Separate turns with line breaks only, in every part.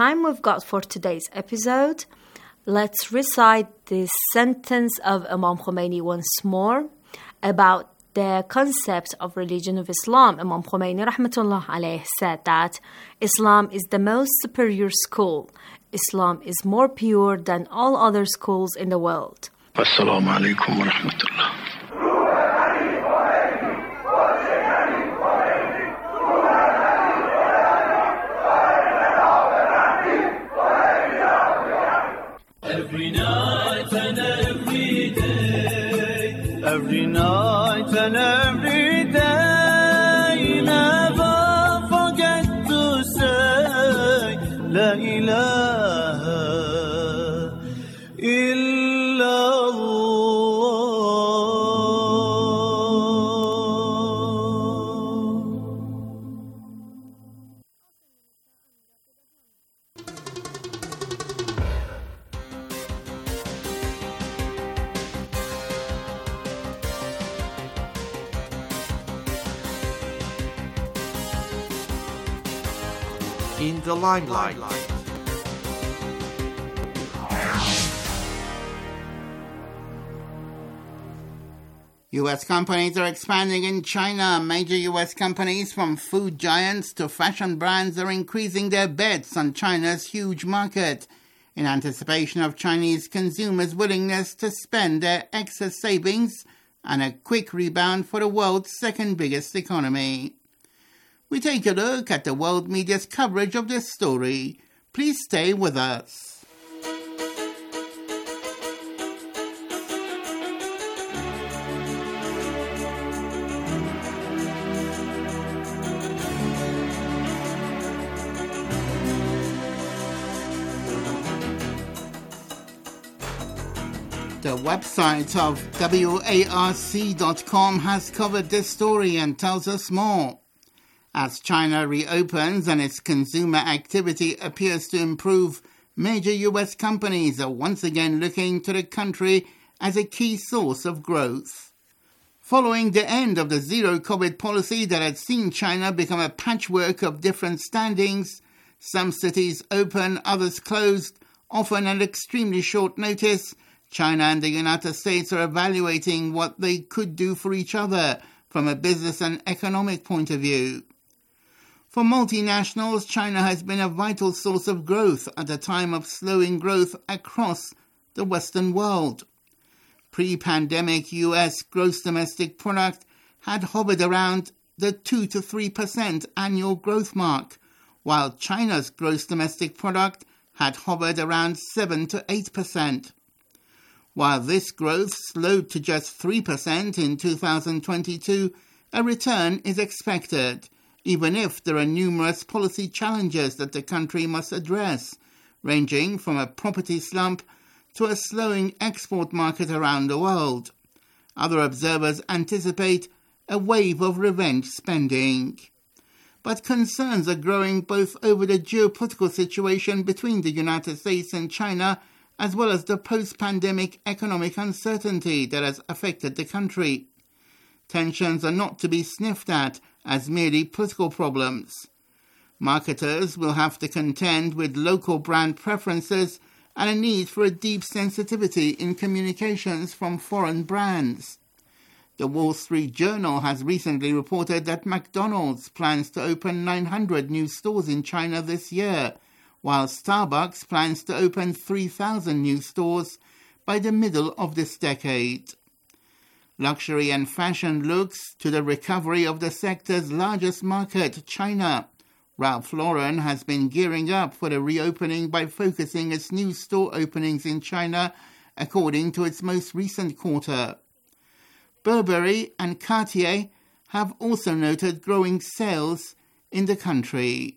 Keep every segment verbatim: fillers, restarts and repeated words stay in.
Time we've got for today's episode. Let's recite this sentence of Imam Khomeini once more about the concept of religion of Islam. Imam Khomeini rahmatullah alayh said that Islam is the most superior school. Islam is more pure than all other schools in the world.
Assalamu alaikum wa rahmatullah.
Every night and every day, every night and every day, never forget to say La ilaha illallah.
In the limelight.
U S companies are expanding in China. Major U S companies from food giants to fashion brands are increasing their bets on China's huge market in anticipation of Chinese consumers' willingness to spend their excess savings and a quick rebound for the world's second biggest economy. We take a look at the world media's coverage of this story. Please stay with us. The website of W A R C dot com has covered this story and tells us more. As China reopens and its consumer activity appears to improve, major U S companies are once again looking to the country as a key source of growth. Following the end of the zero-COVID policy that had seen China become a patchwork of different standings, some cities open, others closed, often at extremely short notice, China and the United States are evaluating what they could do for each other from a business and economic point of view. For multinationals, China has been a vital source of growth at a time of slowing growth across the Western world. Pre-pandemic U S gross domestic product had hovered around the two to three percent annual growth mark, while China's gross domestic product had hovered around seven to eight percent. While this growth slowed to just three percent in two thousand twenty-two, a return is expected, even if there are numerous policy challenges that the country must address, ranging from a property slump to a slowing export market around the world. Other observers anticipate a wave of revenge spending. But concerns are growing both over the geopolitical situation between the United States and China, as well as the post-pandemic economic uncertainty that has affected the country. Tensions are not to be sniffed at as merely political problems. Marketers will have to contend with local brand preferences and a need for a deep sensitivity in communications from foreign brands. The Wall Street Journal has recently reported that McDonald's plans to open nine hundred new stores in China this year, while Starbucks plans to open three thousand new stores by the middle of this decade. Luxury and fashion looks to the recovery of the sector's largest market, China. Ralph Lauren has been gearing up for the reopening by focusing its new store openings in China, according to its most recent quarter. Burberry and Cartier have also noted growing sales in the country.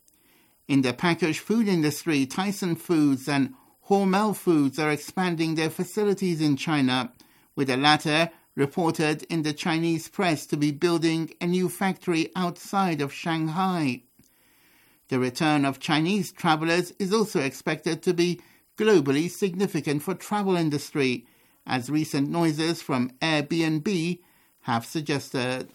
In the packaged food industry, Tyson Foods and Hormel Foods are expanding their facilities in China, with the latter reported in the Chinese press to be building a new factory outside of Shanghai. The return of Chinese travelers is also expected to be globally significant for travel industry, as recent noises from Airbnb have suggested.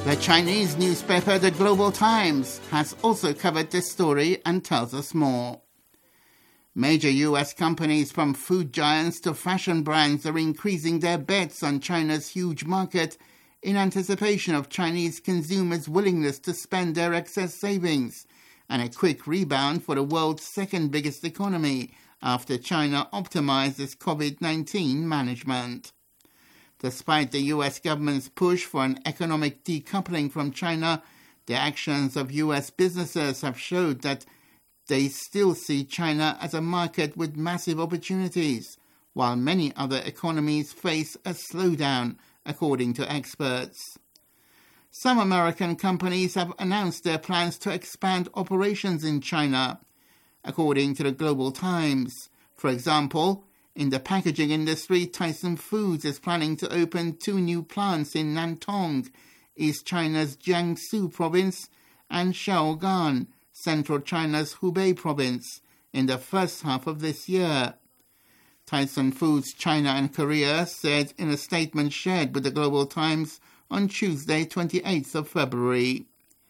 The Chinese newspaper The Global Times has also covered this story and tells us more. Major U S companies from food giants to fashion brands are increasing their bets on China's huge market in anticipation of Chinese consumers' willingness to spend their excess savings and a quick rebound for the world's second biggest economy after China optimized its COVID nineteen management. Despite the U S government's push for an economic decoupling from China, the actions of U S businesses have showed that they still see China as a market with massive opportunities, while many other economies face a slowdown, according to experts. Some American companies have announced their plans to expand operations in China, according to the Global Times. For example, in the packaging industry, Tyson Foods is planning to open two new plants in Nantong, East China's Jiangsu province, and Shaogan, Central China's Hubei province, in the first half of this year. Tyson Foods China and Korea said in a statement shared with the Global Times on Tuesday, twenty-eighth of February.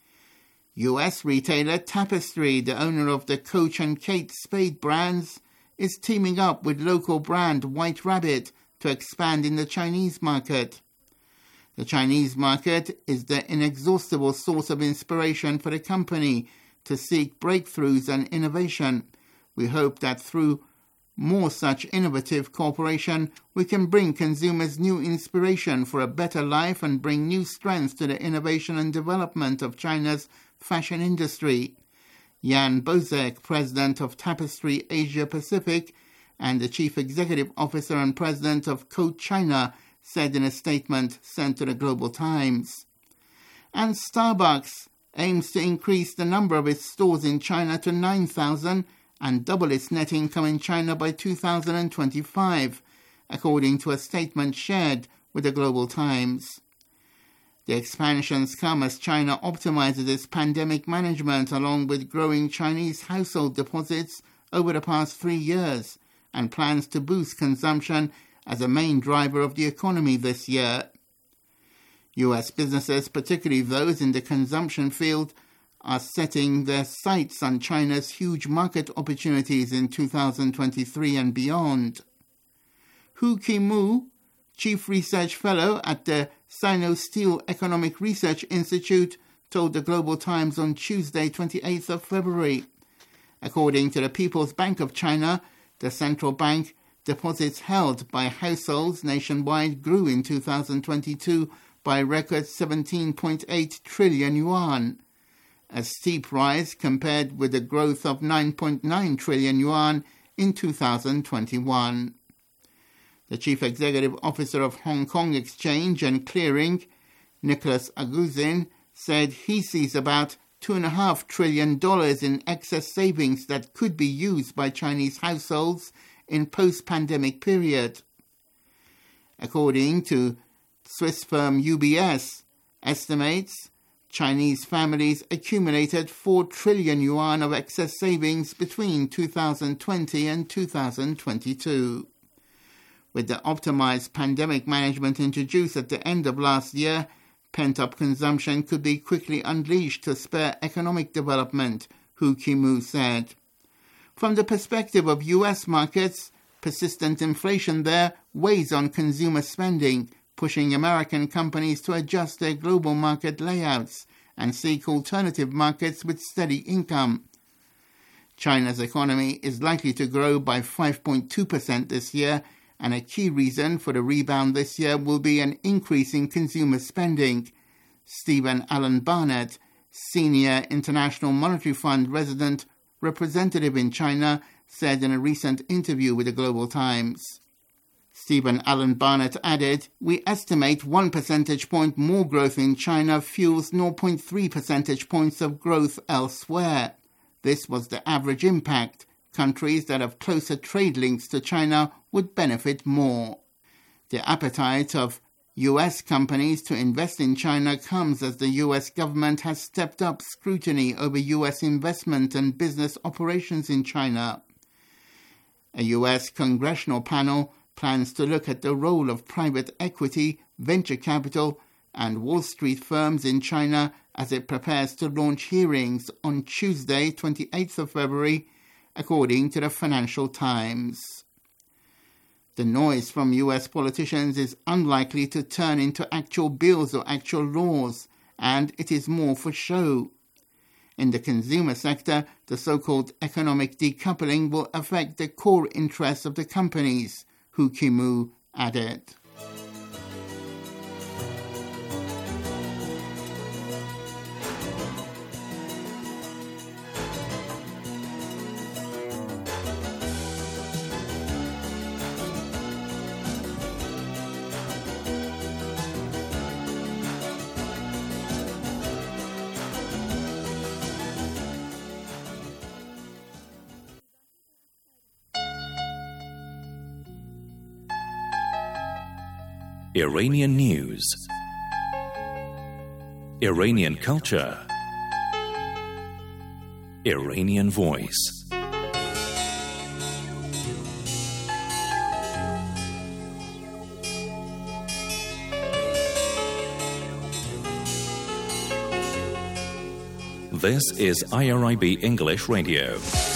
U S retailer Tapestry, the owner of the Coach and Kate Spade brands, is teaming up with local brand White Rabbit to expand in the Chinese market. The Chinese market is the inexhaustible source of inspiration for the company to seek breakthroughs and innovation. We hope that through more such innovative cooperation, we can bring consumers new inspiration for a better life and bring new strength to the innovation and development of China's fashion industry. Jan Bozek, president of Tapestry Asia Pacific and the chief executive officer and president of Coach China, said in a statement sent to the Global Times. And Starbucks aims to increase the number of its stores in China to nine thousand and double its net income in China by two thousand twenty-five, according to a statement shared with the Global Times. The expansions come as China optimizes its pandemic management along with growing Chinese household deposits over the past three years and plans to boost consumption as a main driver of the economy this year. U S businesses, particularly those in the consumption field, are setting their sights on China's huge market opportunities in two thousand twenty-three and beyond. Hu Qinmu, Chief Research Fellow at the Sino-Steel Economic Research Institute, told the Global Times on Tuesday, twenty-eighth of February. According to the People's Bank of China, the central bank, deposits held by households nationwide grew in two thousand twenty-two by a record seventeen point eight trillion yuan, a steep rise compared with the growth of nine point nine trillion yuan in two thousand twenty-one. The Chief Executive Officer of Hong Kong Exchange and Clearing, Nicholas Aguzin, said he sees about two point five trillion dollars in excess savings that could be used by Chinese households in post-pandemic period. According to Swiss firm U B S, estimates Chinese families accumulated four trillion yuan of excess savings between two thousand twenty and two thousand twenty-two. With the optimized pandemic management introduced at the end of last year, pent-up consumption could be quickly unleashed to spur economic development, Hu Qinmu said. From the perspective of U S markets, persistent inflation there weighs on consumer spending, pushing American companies to adjust their global market layouts and seek alternative markets with steady income. China's economy is likely to grow by five point two percent this year, and a key reason for the rebound this year will be an increase in consumer spending. Stephen Allen Barnett, senior International Monetary Fund resident representative in China, said in a recent interview with the Global Times. Stephen Allen Barnett added, "We estimate one percentage point more growth in China fuels zero point three percentage points of growth elsewhere. This was the average impact. Countries that have closer trade links to China would benefit more." The appetite of U S companies to invest in China comes as the U S government has stepped up scrutiny over U S investment and business operations in China. A U S congressional panel plans to look at the role of private equity, venture capital, and Wall Street firms in China as it prepares to launch hearings on Tuesday, twenty-eighth of February, according to the Financial Times. The noise from U S politicians is unlikely to turn into actual bills or actual laws, and it is more for show. In the consumer sector, the so-called economic decoupling will affect the core interests of the companies, Hu Qimu added.
Iranian news, Iranian culture, Iranian voice. This is I R I B English Radio.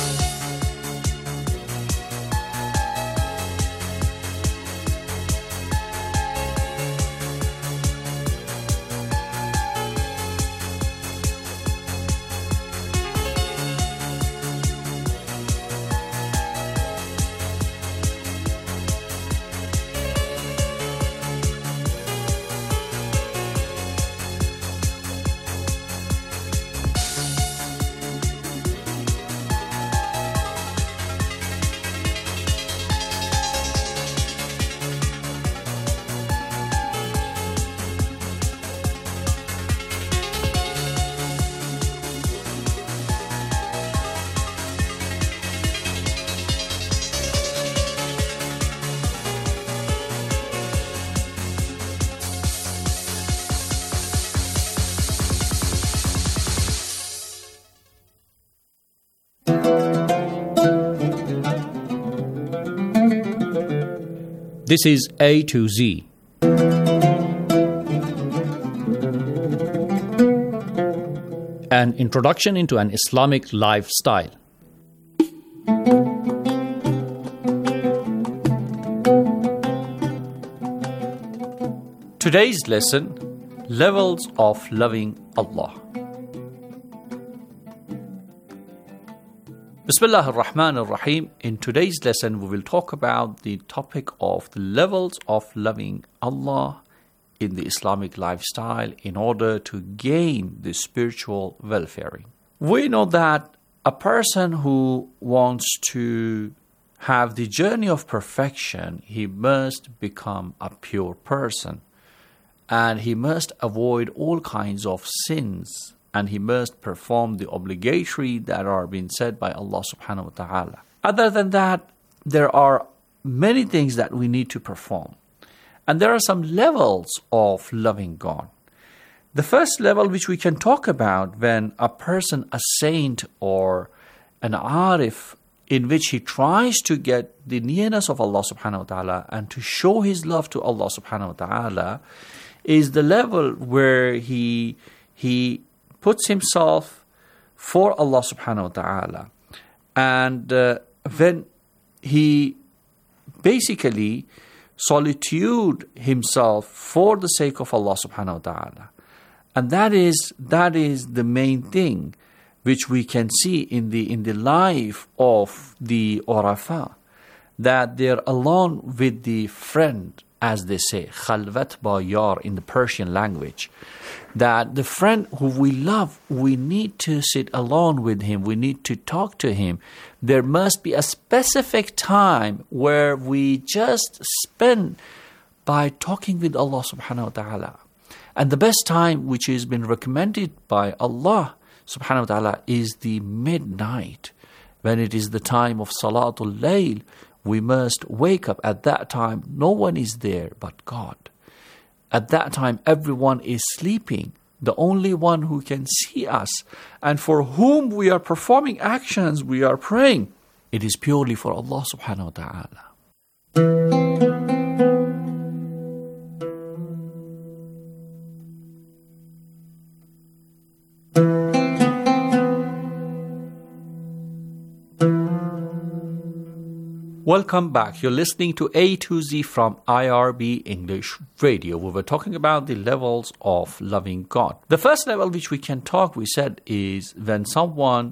This is A to Z. An introduction into an Islamic lifestyle. Today's lesson, Levels of Loving Allah. Bismillah ar-Rahman ar-Rahim. In today's lesson, we will talk about the topic of the levels of loving Allah in the Islamic lifestyle in order to gain the spiritual welfare. We know that a person who wants to have the journey of perfection, he must become a pure person, and he must avoid all kinds of sins, and he must perform the obligatory that are being said by Allah subhanahu wa ta'ala. Other than that, there are many things that we need to perform. And there are some levels of loving God. The first level which we can talk about when a person, a saint or an arif, in which he tries to get the nearness of Allah subhanahu wa ta'ala and to show his love to Allah subhanahu wa ta'ala, is the level where he he puts himself for Allah subhanahu wa ta'ala. And uh, when he basically solitude himself for the sake of Allah subhanahu wa ta'ala. And that is that is the main thing which we can see in the in the life of the Urafa, that they're alone with the friend, as they say, khalvat ba yar in the Persian language, that the friend who we love, we need to sit alone with him, we need to talk to him. There must be a specific time where we just spend by talking with Allah subhanahu wa ta'ala. And the best time which has been recommended by Allah subhanahu wa ta'ala is the midnight, when it is the time of Salatul Layl. We must wake up at that time. No one is there but God. At that time, everyone is sleeping. The only one who can see us and for whom we are performing actions, we are praying, it is purely for Allah subhanahu wa ta'ala. Welcome back. You're listening to A to Z from I R B English Radio. We were talking about the levels of loving God. The first level which we can talk, we said, is when someone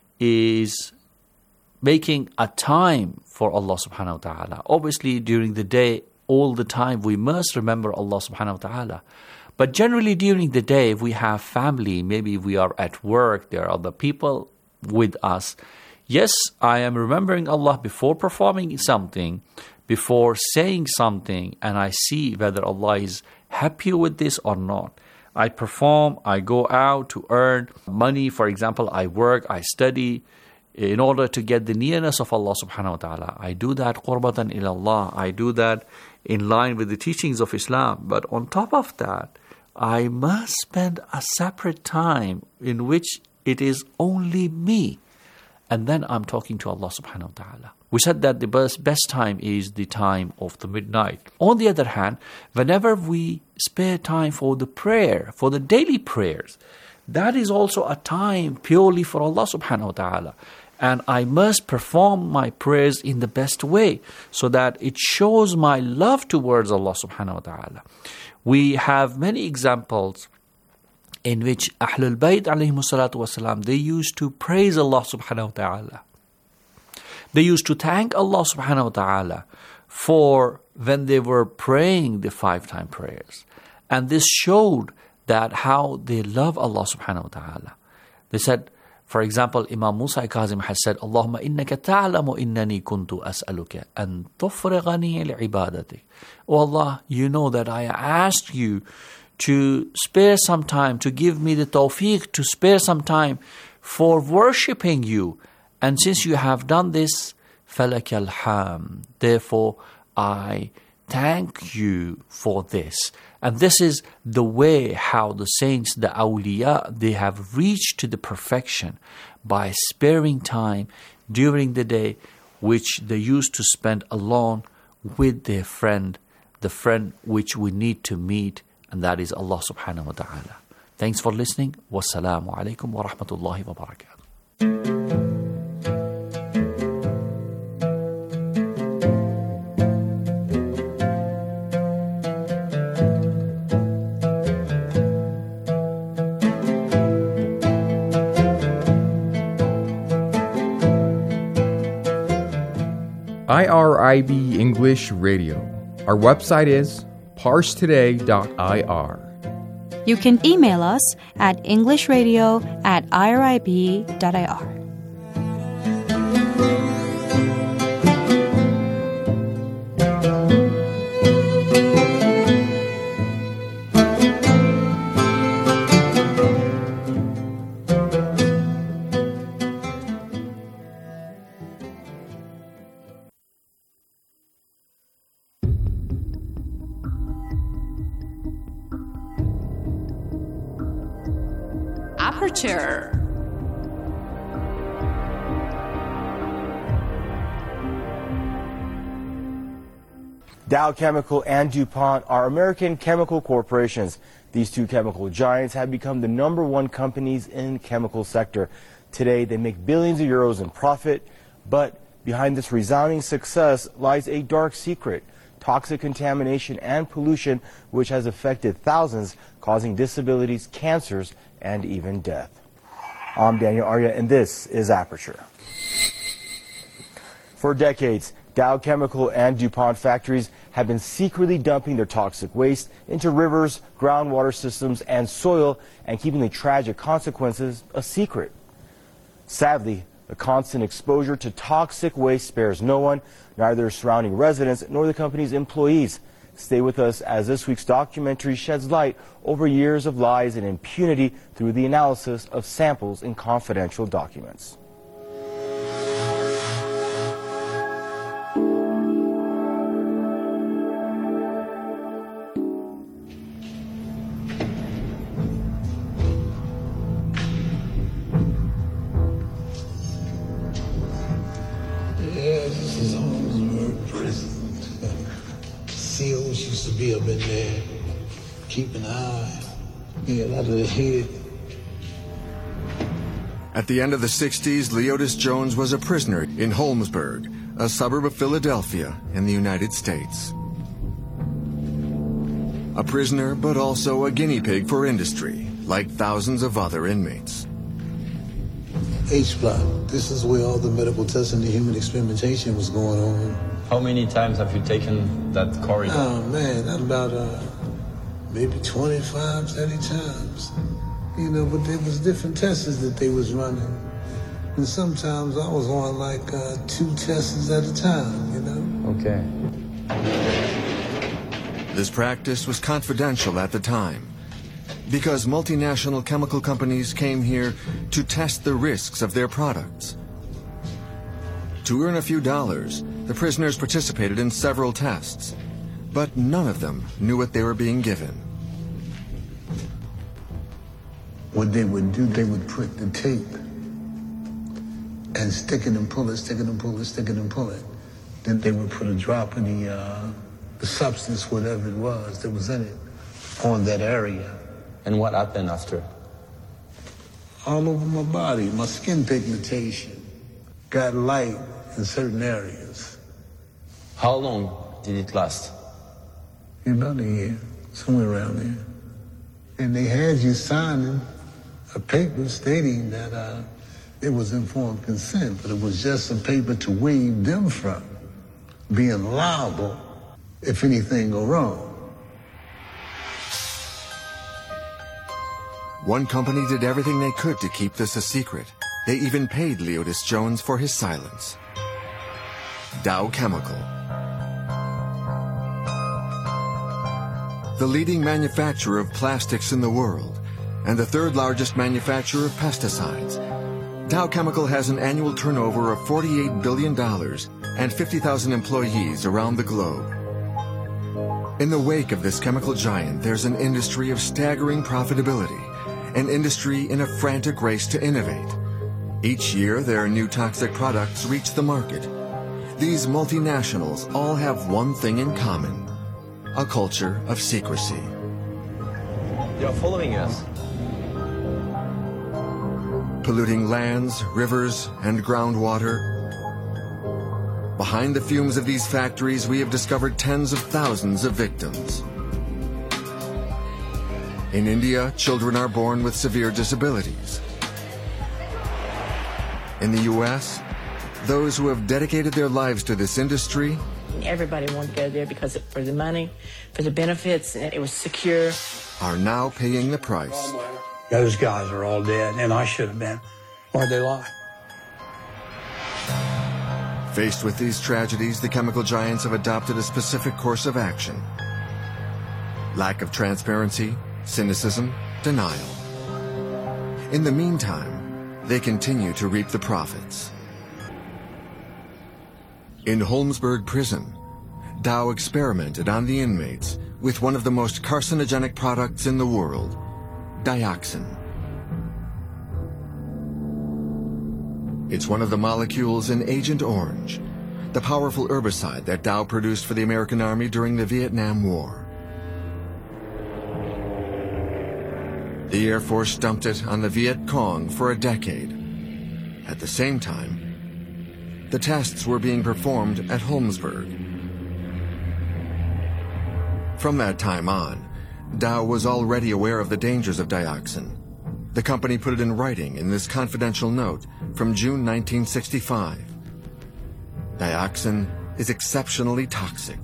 is making a time for Allah subhanahu wa ta'ala. Obviously, during the day, all the time, we must remember Allah subhanahu wa ta'ala. But generally during the day, if we have family, maybe we are at work, there are other people with us. Yes, I am remembering Allah before performing something, before saying something, and I see whether Allah is happy with this or not. I perform, I go out to earn money. For example, I work, I study in order to get the nearness of Allah subhanahu wa ta'ala. I do that qurbatan ilallah. I do that in line with the teachings of Islam. But on top of that, I must spend a separate time in which it is only me. And then I'm talking to Allah subhanahu wa ta'ala. We said that the best, best time is the time of the midnight. On the other hand, whenever we spare time for the prayer, for the daily prayers, that is also a time purely for Allah subhanahu wa ta'ala. And I must perform my prayers in the best way so that it shows my love towards Allah subhanahu wa ta'ala. We have many examples in which Ahlul Bayt alayhimu salatu wasalam, they used to praise Allah subhanahu wa ta'ala. They used to thank Allah subhanahu wa ta'ala for when they were praying the five-time prayers. And this showed that how they love Allah subhanahu wa ta'ala. They said, for example, Imam Musa Kazim has said, Allahumma innaka ta'lamu innani kuntu as'aluka an tufrighani li'ibadatik. Oh Allah, you know that I asked you to spare some time, to give me the tawfiq, to spare some time for worshipping you. And since you have done this, falakal hamd. Therefore, I thank you for this. And this is the way how the saints, the awliya, they have reached to the perfection by sparing time during the day, which they used to spend alone with their friend, the friend which we need to meet, and that is Allah subhanahu wa ta'ala. Thanks for listening. Wassalamu alaikum wa rahmatullahi wa barakatuh.
I R I B English Radio. Our website is parse today dot I R.
You can email us at englishradio at I R I B dot I R.
Aperture.
Dow Chemical and DuPont are American chemical corporations. These two chemical giants have become the number one companies in the chemical sector. Today, they make billions of euros in profit, but behind this resounding success lies a dark secret: toxic contamination and pollution, which has affected thousands, causing disabilities, cancers, and even death. I'm Daniel Arya, and this is Aperture. For decades, Dow Chemical and DuPont factories have been secretly dumping their toxic waste into rivers, groundwater systems, and soil, and keeping the tragic consequences a secret. Sadly, the constant exposure to toxic waste spares no one, neither surrounding residents nor the company's employees. Stay with us as this week's documentary sheds light over years of lies and impunity through the analysis of samples in confidential documents.
Used to be up in there, keep an eye, get out of the head.
At the end of the sixties, Leotis Jones was a prisoner in Holmesburg,
a suburb of Philadelphia in the United States. A prisoner, but also a guinea pig for industry, like thousands of other inmates.
H-block. This is where all the medical testing and the human experimentation was going on.
How many times have you taken that corridor?
Oh, man, that's about uh, maybe twenty-five, thirty times. You know, but there was different tests that they was running. And sometimes I was on like uh, two tests at a time, you know?
Okay.
This practice was confidential at the time because multinational chemical companies came here to test the risks of their products. To earn a few dollars, the prisoners participated in several tests, but none of them knew what they were being given.
What they would do, they would put the tape and stick it and pull it, stick it and pull it, stick it and pull it. Then they would put a drop of the, uh, the substance, whatever it was that was in it, on that area.
And what happened after?
All over my body, my skin pigmentation got light in certain areas.
How long did it last?
About a year, somewhere around there. And they had you signing a paper stating that uh, it was informed consent, but it was just a paper to waive them from being liable if anything go wrong.
One company did everything they could to keep this a secret. They even paid Leodis Jones for his silence. Dow Chemical. The leading manufacturer of plastics in the world and the third largest manufacturer of pesticides, Dow Chemical has an annual turnover of forty-eight billion dollars and fifty thousand employees around the globe. In the wake of this chemical giant, there's an industry of staggering profitability, an industry in a frantic race to innovate. Each year, their new toxic products reach the market. These multinationals all have one thing in common: a culture of secrecy.
You're following us.
Polluting lands, rivers, and groundwater. Behind the fumes of these factories, we have discovered tens of thousands of victims. In India, children are born with severe disabilities. In the U S, those who have dedicated their lives to this industry
Everybody wanted to go there because of, for the money, for the benefits, and it was secure.
Are now paying the price.
Those guys are all dead, and I should have been. Why'd they lie?
Faced with these tragedies, the chemical giants have adopted a specific course of action. Lack of transparency, cynicism, denial. In the meantime, they continue to reap the profits. In Holmesburg Prison, Dow experimented on the inmates with one of the most carcinogenic products in the world, dioxin. It's one of the molecules in Agent Orange, the powerful herbicide that Dow produced for the American Army during the Vietnam War. The Air Force dumped it on the Viet Cong for a decade. At the same time, the tests were being performed at Holmesburg. From that time on, Dow was already aware of the dangers of dioxin. The company put it in writing in this confidential note from June nineteen sixty-five. Dioxin is exceptionally toxic.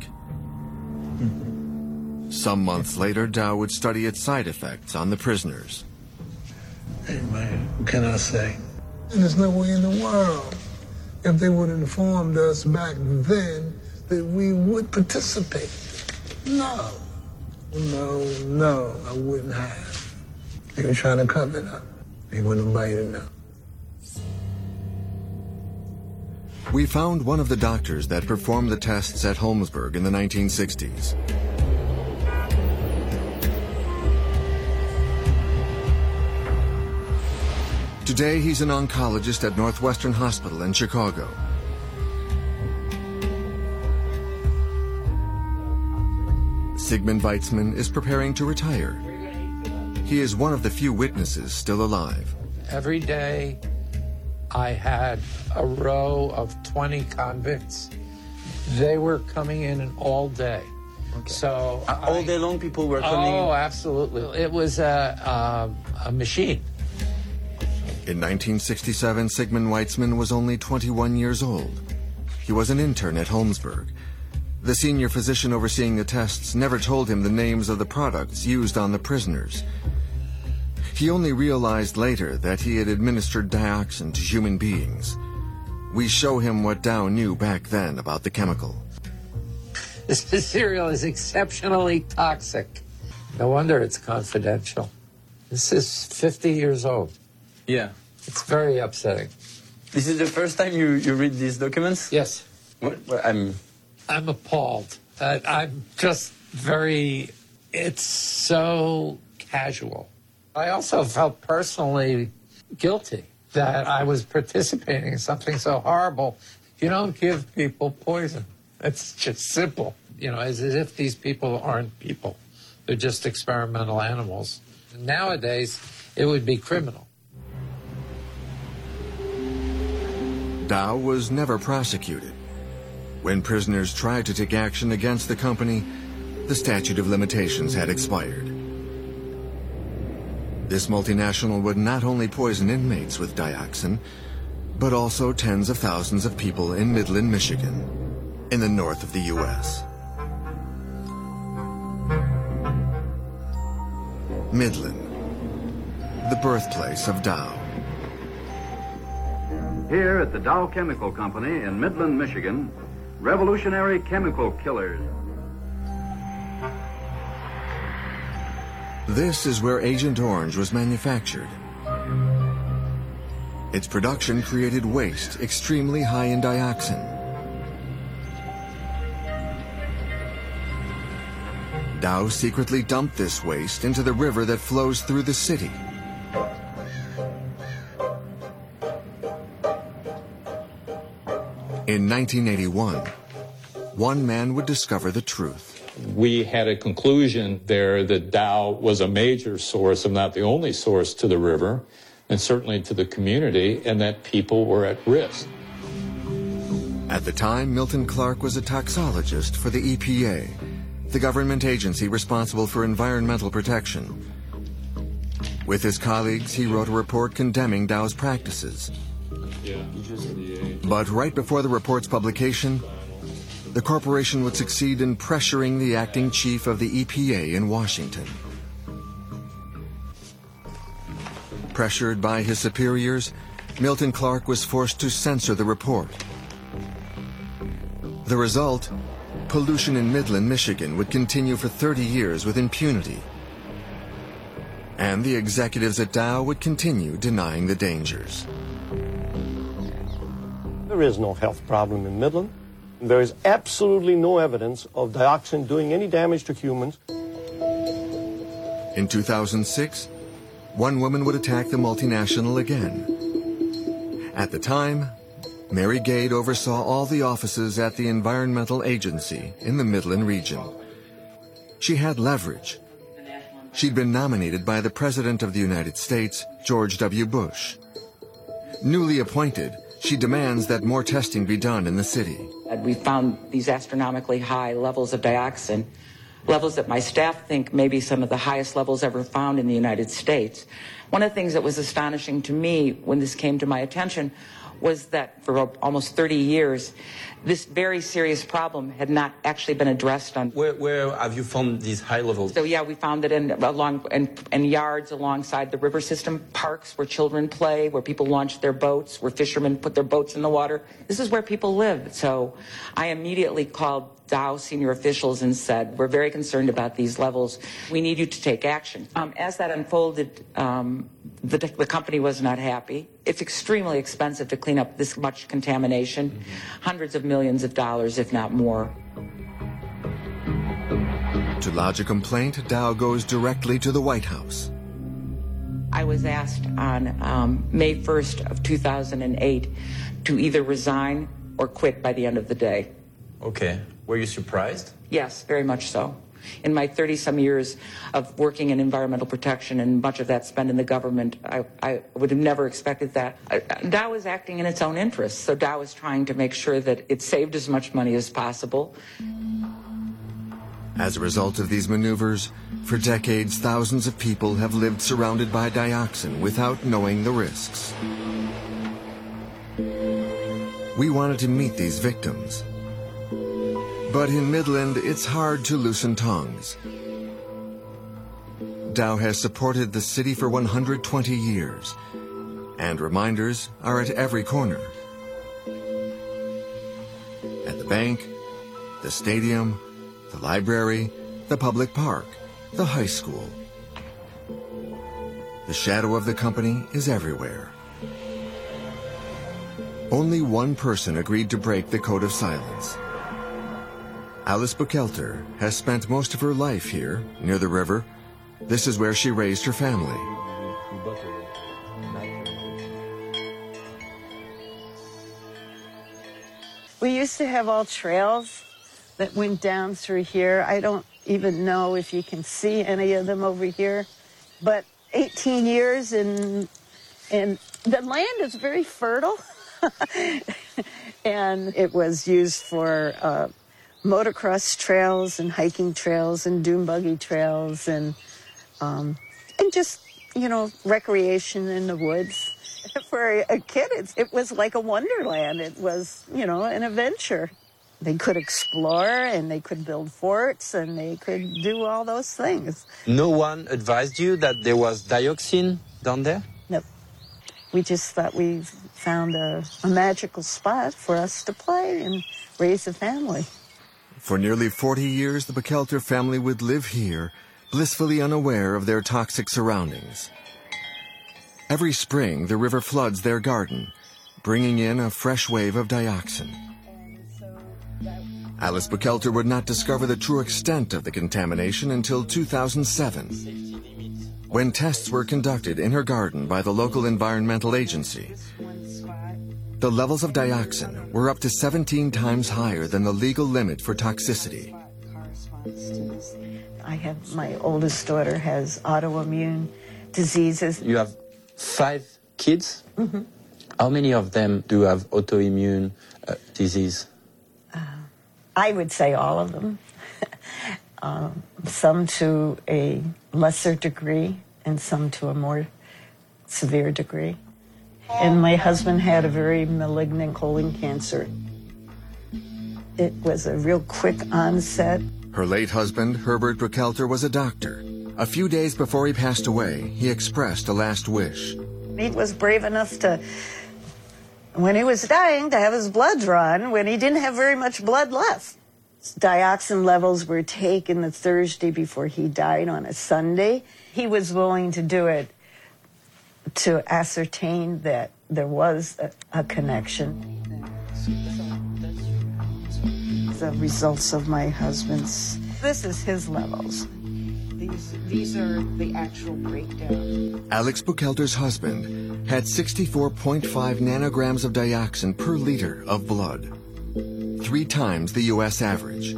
Some months later, Dow would study its side effects on the prisoners.
Hey, man, what can I say? And there's no way in the world, if they would have informed us back then, that we would participate. No. No, no, I wouldn't have. They were trying to cover it up. They wouldn't invite it up.
We found one of the doctors that performed the tests at Holmesburg in the nineteen sixties. Today, he's an oncologist at Northwestern Hospital in Chicago. Sigmund Weitzman is preparing to retire. He is one of the few witnesses still alive.
Every day I had a row of twenty convicts. They were coming in all day. Okay. So
uh, all I, day long, people were coming.
Oh, absolutely! It was a, a, a machine.
In nineteen sixty-seven, Sigmund Weitzman was only twenty-one years old. He was an intern at Holmesburg. The senior physician overseeing the tests never told him the names of the products used on the prisoners. He only realized later that he had administered dioxin to human beings. We show him what Dow knew back then about the chemical.
This cereal is exceptionally toxic. No wonder it's confidential. This is fifty years old.
Yeah.
It's very upsetting.
This is the first time you, you read these documents?
Yes.
What, what, I'm...
I'm appalled. Uh, I'm just very... It's so casual. I also felt personally guilty that I was participating in something so horrible. You don't give people poison. It's just simple. You know, as if these people aren't people. They're just experimental animals. Nowadays, it would be criminal.
Dow was never prosecuted. When prisoners tried to take action against the company, the statute of limitations had expired. This multinational would not only poison inmates with dioxin, but also tens of thousands of people in Midland, Michigan, in the north of the U S Midland, the birthplace of Dow.
Here at the Dow Chemical Company in Midland, Michigan, revolutionary chemical killers.
This is where Agent Orange was manufactured. Its production created waste extremely high in dioxin. Dow secretly dumped this waste into the river that flows through the city. In nineteen eighty-one, one man would discover the truth.
We had a conclusion there that Dow was a major source, if not the only source, to the river, and certainly to the community, and that people were at risk.
At the time, Milton Clark was a toxologist for the E P A, the government agency responsible for environmental protection. With his colleagues, he wrote a report condemning Dow's practices. But right before the report's publication, the corporation would succeed in pressuring the acting chief of the E P A in Washington. Pressured by his superiors, Milton Clark was forced to censor the report. The result, pollution in Midland, Michigan would continue for thirty years with impunity. And the executives at Dow would continue denying the dangers.
There is no health problem in Midland. There is absolutely no evidence of dioxin doing any damage to humans.
In two thousand six, one woman would attack the multinational again. At the time, Mary Gade oversaw all the offices at the Environmental Agency in the Midland region. She had leverage. She'd been nominated by the President of the United States, George W. Bush. Newly appointed, she demands that more testing be done in the city.
We found these astronomically high levels of dioxin, levels that my staff think may be some of the highest levels ever found in the United States. One of the things that was astonishing to me when this came to my attention was that for almost thirty years, this very serious problem had not actually been addressed on.
Where, where have you found these high levels?
So yeah, we found it in along in, in yards alongside the river system, parks where children play, where people launch their boats, where fishermen put their boats in the water. This is where people live. So I immediately called Dow senior officials and said, we're very concerned about these levels. We need you to take action. Um, as that unfolded, um, the, the company was not happy. It's extremely expensive to clean up this much contamination, mm-hmm. hundreds of millions of dollars, if not more.
To lodge a complaint, Dow goes directly to the White House.
I was asked on um, May first of two thousand eight to either resign or quit by the end of the day.
Okay. Were you surprised?
Yes, very much so. In my thirty-some years of working in environmental protection and much of that spent in the government, I, I would have never expected that. Dow is acting in its own interests, so Dow is trying to make sure that it saved as much money as possible.
As a result of these maneuvers, for decades, thousands of people have lived surrounded by dioxin without knowing the risks. We wanted to meet these victims. But in Midland, it's hard to loosen tongues. Dow has supported the city for one hundred twenty years, and reminders are at every corner. At the bank, the stadium, the library, the public park, the high school. The shadow of the company is everywhere. Only one person agreed to break the code of silence. Alice Buckelter has spent most of her life here, near the river. This is where she raised her family.
We used to have all trails that went down through here. I don't even know if you can see any of them over here. But eighteen years, and, and the land is very fertile. And it was used for uh, motocross trails and hiking trails and dune buggy trails and um, and just, you know, recreation in the woods. For a kid, it, it was like a wonderland. It was, you know, an adventure. They could explore and they could build forts and they could do all those things.
No one advised you that there was dioxin down there?
No. We just thought we found a, a magical spot for us to play and raise a family.
For nearly forty years, the Buckelter family would live here, blissfully unaware of their toxic surroundings. Every spring, the river floods their garden, bringing in a fresh wave of dioxin. Alice Buckelter would not discover the true extent of the contamination until two thousand seven, when tests were conducted in her garden by the local environmental agency. The levels of dioxin were up to seventeen times higher than the legal limit for toxicity.
I have, my oldest daughter has autoimmune diseases.
You have five kids?
Mm-hmm.
How many of them do have autoimmune uh, disease?
Uh, I would say all of them. um, some to a lesser degree and some to a more severe degree. And my husband had a very malignant colon cancer. It was a real quick onset.
Her late husband, Herbert Buckelter, was a doctor. A few days before he passed away, he expressed a last wish.
He was brave enough to, when he was dying, to have his blood drawn when he didn't have very much blood left. Dioxin levels were taken the Thursday before he died on a Sunday. He was willing to do it to ascertain that there was a, a connection. The results of my husband's, this is his levels. These, these are the actual breakdown.
Alex Buckelter's husband had sixty-four point five nanograms of dioxin per liter of blood, three times the U S average.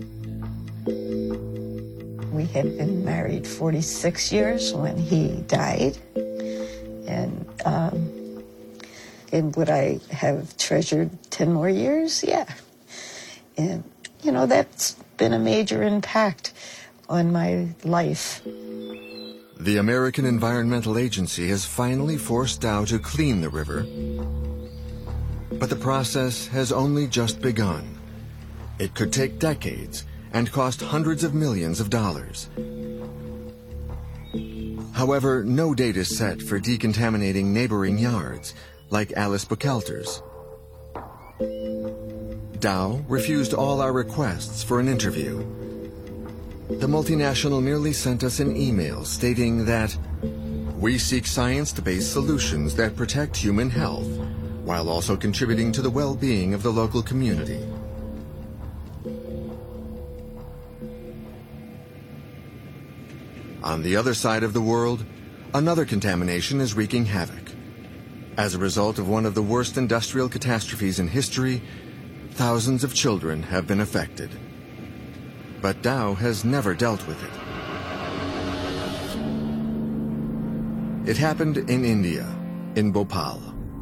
We had been married forty-six years when he died. And, um, and would I have treasured ten more years? Yeah. And, you know, that's been a major impact on my life.
The American Environmental Agency has finally forced Dow to clean the river. But the process has only just begun. It could take decades and cost hundreds of millions of dollars. However, no date is set for decontaminating neighboring yards, like Alice Buckelter's. Dow refused all our requests for an interview. The multinational merely sent us an email stating that we seek science-based solutions that protect human health, while also contributing to the well-being of the local community. On the other side of the world, another contamination is wreaking havoc. As a result of one of the worst industrial catastrophes in history, thousands of children have been affected. but Dow has never dealt with it. It happened in India, in Bhopal.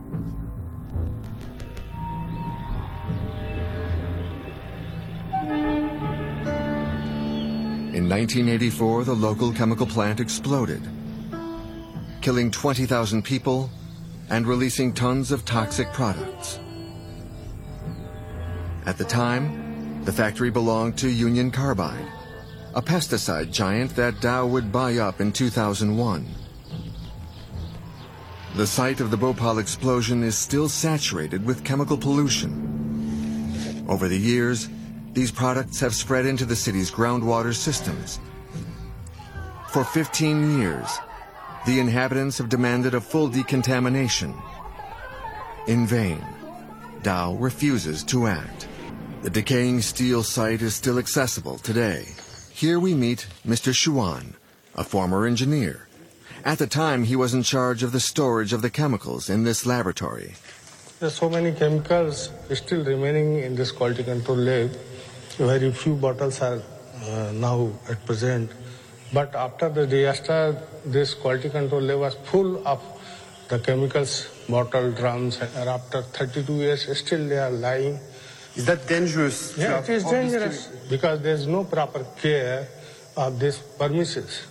In nineteen eighty-four, the local chemical plant exploded, killing twenty thousand people and releasing tons of toxic products. At the time, the factory belonged to Union Carbide, a pesticide giant that Dow would buy up in two thousand one. The site of the Bhopal explosion is still saturated with chemical pollution. Over the years, these products have spread into the city's groundwater systems. For fifteen years, the inhabitants have demanded a full decontamination. In vain, Dow refuses to act. The decaying steel site is still accessible today. Here we meet Mister Chuan, a former engineer. At the time, he was in charge of the storage of the chemicals in this laboratory.
There are so many chemicals still remaining in this quality control lab. Very few bottles are uh, now at present. But after the disaster, this quality control lab was full of the chemicals, bottle drums, and after thirty-two years, still they are lying.
Is that dangerous?
Yeah, it is dangerous because there is no proper care of these premises.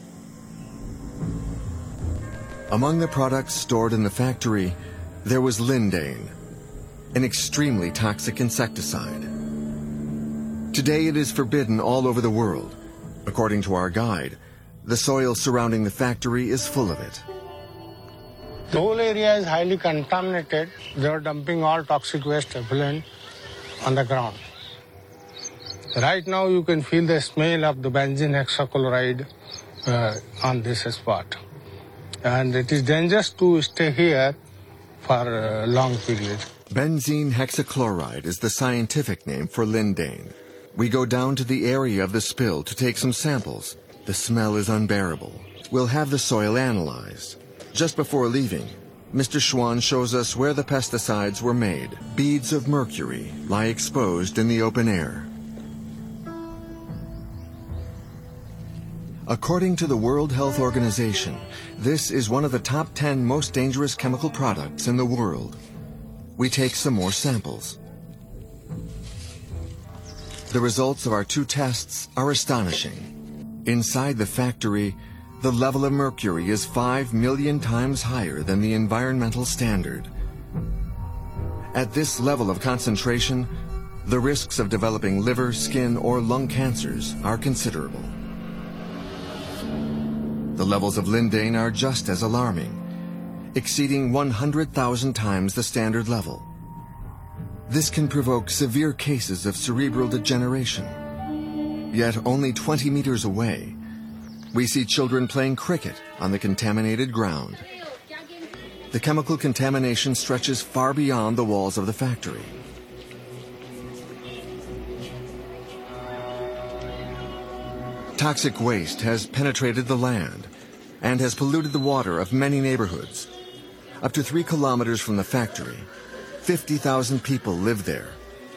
Among the products stored in the factory, there was Lindane, an extremely toxic insecticide. Today it is forbidden all over the world. According to our guide, the soil surrounding the factory is full of it.
The whole area is highly contaminated. They are dumping all toxic waste effluent on the ground. Right now you can feel the smell of the benzene hexachloride uh, on this spot. And it is dangerous to stay here for a long period.
Benzene hexachloride is the scientific name for Lindane. We go down to the area of the spill to take some samples. The smell is unbearable. We'll have the soil analyzed. Just before leaving, Mister Chuan shows us where the pesticides were made. Beads of mercury lie exposed in the open air. According to the World Health Organization, this is one of the top ten most dangerous chemical products in the world. We take some more samples. The results of our two tests are astonishing. Inside the factory, the level of mercury is five million times higher than the environmental standard. At this level of concentration, the risks of developing liver, skin, or lung cancers are considerable. The levels of Lindane are just as alarming, exceeding one hundred thousand times the standard level. This can provoke severe cases of cerebral degeneration. Yet only twenty meters away, we see children playing cricket on the contaminated ground. The chemical contamination stretches far beyond the walls of the factory. Toxic waste has penetrated the land and has polluted the water of many neighborhoods. Up to three kilometers from the factory, fifty thousand people live there.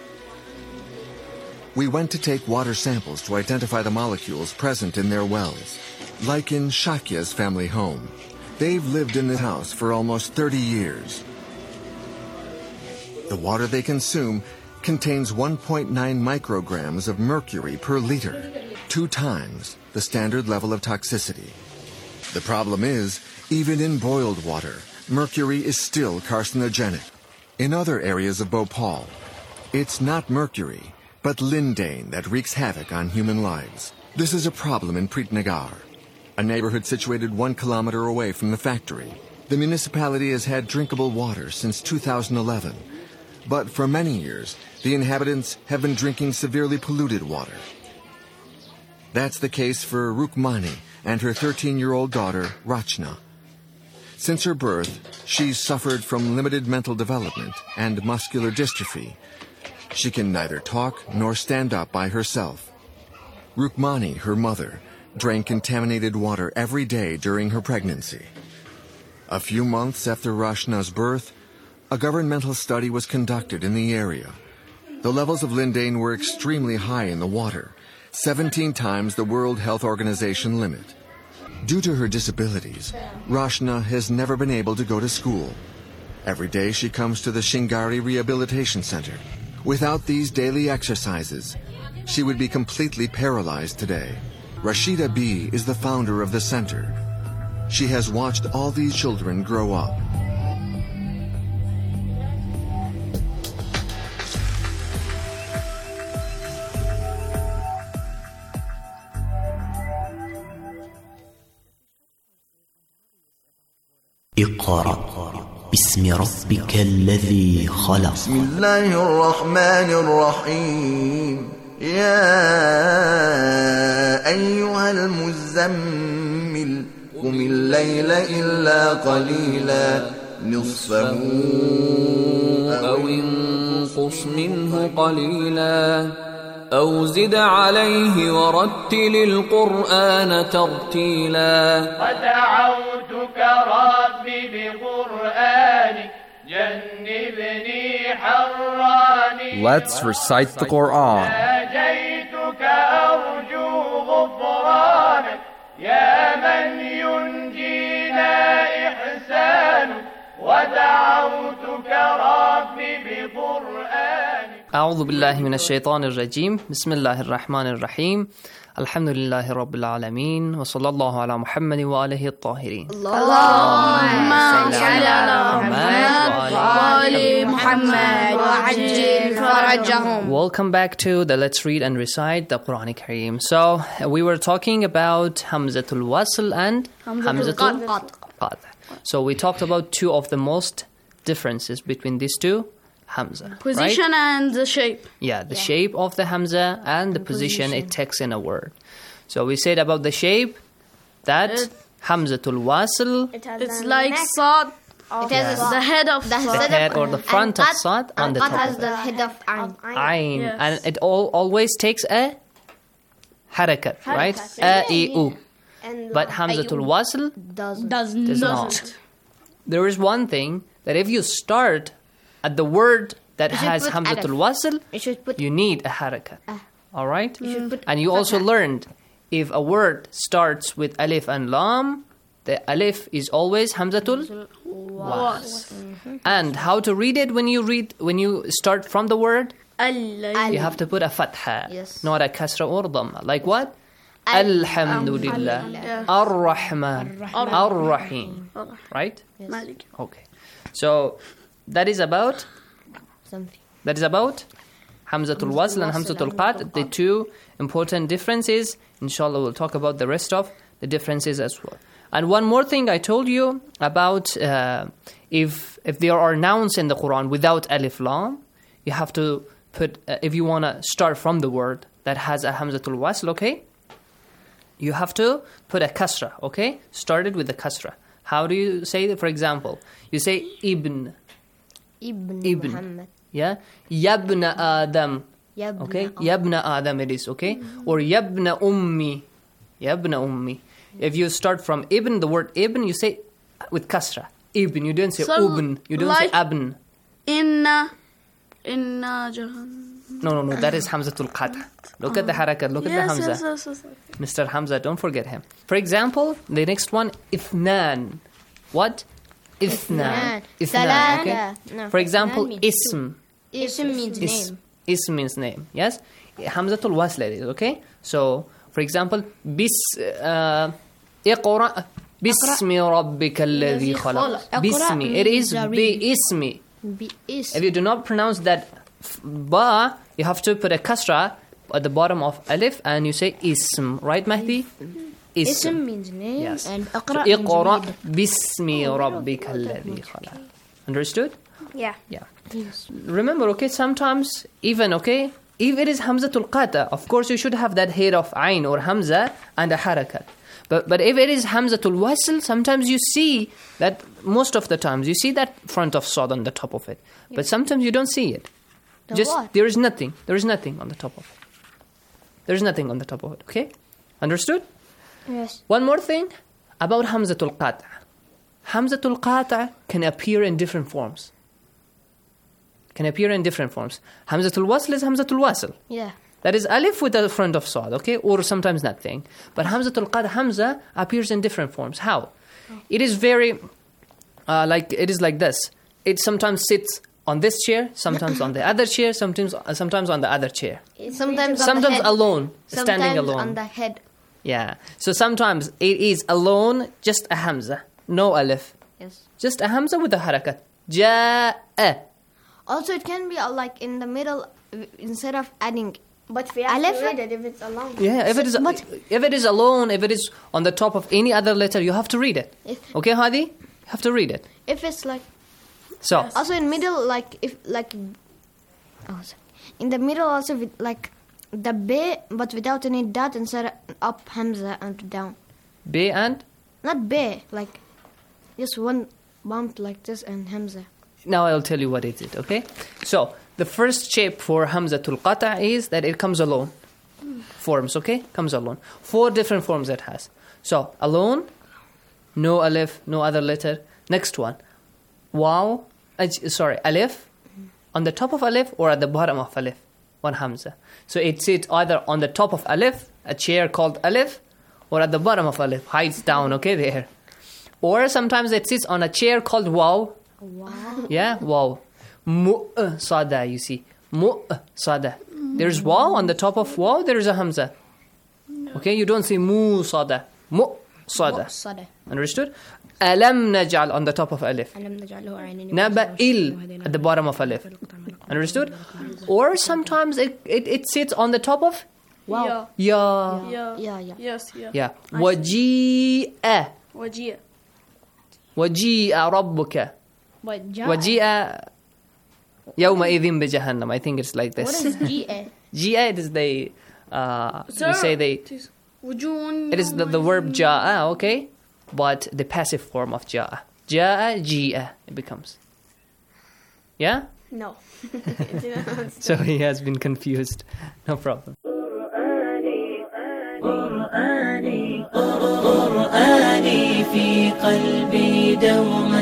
We went to take water samples to identify the molecules present in their wells. Like in Shakya's family home, they've lived in this house for almost thirty years. The water they consume contains one point nine micrograms of mercury per liter, two times the standard level of toxicity. The problem is, even in boiled water, mercury is still carcinogenic. In other areas of Bhopal, it's not mercury, but Lindane that wreaks havoc on human lives. This is a problem in Preetnagar, a neighborhood situated one kilometer away from the factory. The municipality has had drinkable water since two thousand eleven, but for many years, the inhabitants have been drinking severely polluted water. That's the case for Rukmani and her thirteen-year-old daughter, Rachna. Since her birth, she's suffered from limited mental development and muscular dystrophy. She can neither talk nor stand up by herself. Rukmani, her mother, drank contaminated water every day during her pregnancy. A few months after Rachna's birth, a governmental study was conducted in the area. The levels of Lindane were extremely high in the water, seventeen times the World Health Organization limit. Due to her disabilities, Rashna has never been able to go to school. Every day she comes to the Shingari Rehabilitation Center. Without these daily exercises, she would be completely paralyzed today. Rashida B. is the founder of the center. She has watched all these children grow up.
اقرأ باسم ربك الذي خلق.
بسم الله الرحمن الرحيم. يا أيها المزمل قم الليل إلا قليلا نصفه
أو انقص منه قليلا أو زد عليه ورتل القرآن ترتيلا.
ودعوتك ربي بقرآنك جنبني حراني.
Let's recite the Quran.
ناجيتك أرجو غفرانك يا من ينجينا إحسانك. ودعوتك ربي بقرآنك.
أعوذ بالله من الشيطان الرجيم. بسم الله الرحمن الرحيم. الحمد لله رب العالمين وصلى الله على محمد وآله الطاهرين.
اللهم صل على محمد وآل محمد وعجل فرجهم.
Welcome back to the Let's Read and Recite the Quran Kareem. So we were talking about Hamzatul Wasl and Hamzatul Qat'. So we talked about two of the most differences between these two Hamza.
Position
right?
and the shape.
Yeah, the yeah. shape of the Hamza and the position, position it takes in a word. So we said about the shape that it, Hamzatul Wasl.
It it's like Sad. It has yeah. the head of
the, the head or the front of Sad on the top
has
of
the head of Ain.
Ain. Yes. And it all always takes a harakat, right? A, E, U. But Hamzatul Wasl
does,
does,
does
not. not. There is one thing that if you start at the word that has Hamzatul Wasl, you, you need a harakat. Uh, all right? You and you also learned if a word starts with alif and lam, the alif is always Hamzatul Wasl. Mm-hmm. And how to read it when you read when you start from the word?
Al-
you have to put a fatha,
yes.
not a kasra or dhamma. Like what? Alhamdulillah, Ar-Rahman, Ar-Rahim. Right?
Yes.
Okay. So that is about something. That is about Hamzatul Wasl and Hamzatul Qat', the two important differences. Inshallah, we'll talk about the rest of the differences as well. And one more thing I told you about uh, if if there are nouns in the Quran without alif lam, you have to put, uh, if you want to start from the word that has a Hamzatul Wasl, okay? You have to put a kasra, okay? Started with the kasra. How do you say that? For example, you say Ibn.
Ibn,
Ibn.
Muhammad.
Yeah? Yabna Adam.
Yabna
okay?
Adam.
Yabna Adam it is, okay? Mm-hmm. Or Yabna Ummi. Yabna Ummi. If you start from Ibn, the word Ibn, you say with kasra. Ibn. You don't say
so
Ubn. You don't
like
say Abn.
Inna. Inna Jahan.
No, no, no. That is Hamzatul Qat'. Look uh, at the harakat. Look
yes,
at the Hamza.
Yes, yes, yes, yes.
Mister Hamza, don't forget him. For example, the next one, Ithnan. What? Ithnan. Ithnan, okay?
No.
For example, Ism.
Ism means
Is,
name.
Ism means name, yes? Hamzatul Wasl is, okay? So, for example, Bis, uh, Iqra, Bismi Rabbika alladhi khalaq. Bismi. It is Bi-Ismi. If you do not pronounce that ba, you have to put a kasra at the bottom of alif and you say ism, right, Mahdi?
Ism, ism means name,
yes.
And
Iqra so, Iqra bismi rabbika alladhi khalaq. Understood?
Yeah.
Yeah. Yes. Remember, okay, sometimes even, okay, if it is Hamzatul Qat', of course you should have that head of Ain or Hamza and a harakat. But but if it is Hamzatul Wasl, sometimes you see that, most of the times, you see that front of Sad on the top of it. Yeah. But sometimes you don't see it.
The
Just
what?
There is nothing. There is nothing on the top of it. There is nothing on the top of it, okay? Understood?
Yes.
One more thing about Hamzatul Qat'. Hamzatul Qat' can appear in different forms. Can appear in different forms. Hamzatul Wasl is Hamzatul Wasl.
Yeah.
That is alif with the front of sad, okay? Or sometimes nothing. But Hamzatul Qat' Hamza appears in different forms. How? It is very, uh, like, it is like this. It sometimes sits on this chair, sometimes on the other chair, sometimes uh, sometimes on the other chair.
Sometimes on
Sometimes
the head.
alone,
Sometimes
standing alone.
on the head.
Yeah. So sometimes it is alone, just a Hamza, no alif.
Yes.
Just a Hamza with a harakat. Ja'a.
Also, it can be uh, like in the middle uh, instead of adding.
But we have
Alif,
to read it if it's alone.
Yeah, if it is if it is alone, if it is on the top of any other letter, you have to read it.
If-
Okay, Hadi? You have to read it.
If it's like
So,
also in middle, like if like oh, sorry. In the middle also with like the B, but without any dot instead up Hamza and down.
B and?
Not B, like just one bump like this and Hamza.
Now I'll tell you what it is, okay? So, the first shape for Hamzatul Qata' is that it comes alone. Forms, okay? Comes alone. Four different forms it has. So, alone, no alif, no other letter. Next one, waw, uh, sorry, alif, on the top of alif or at the bottom of alif, one Hamza. So, it sits either on the top of alif, a chair called alif, or at the bottom of alif, hides down, okay, there. Or sometimes it sits on a chair called waw.
Wow.
Yeah, waw. Mu sada, you see. Mu sada. There's waw on the top of waw, there is a hamza. Okay, you don't say mu sada. Mu sada.
Sada.
Understood? Alam naj'al on the top of alif.
ألم نجعله عينين
Naba'il at the bottom of alif. Understood? Or sometimes it, it, it sits on the top of
Wow.
ya.
Yeah.
Yeah, yeah.
Yes, yeah.
Yeah. Waji'a.
وجيء.
Waji'a rabbuka.
But جاء.
Waji'a yawma'idhin bijahannam. I think it's like this.
What is جيء?
Jia, it is the, uh,
Sir,
we say they,
وجوه
it is the, the verb ja'a, okay? But the passive form of ja'a. Ja'a, ji'a, it becomes. Yeah?
No.
So he has been confused. No problem.
قرآني في قلبي دوما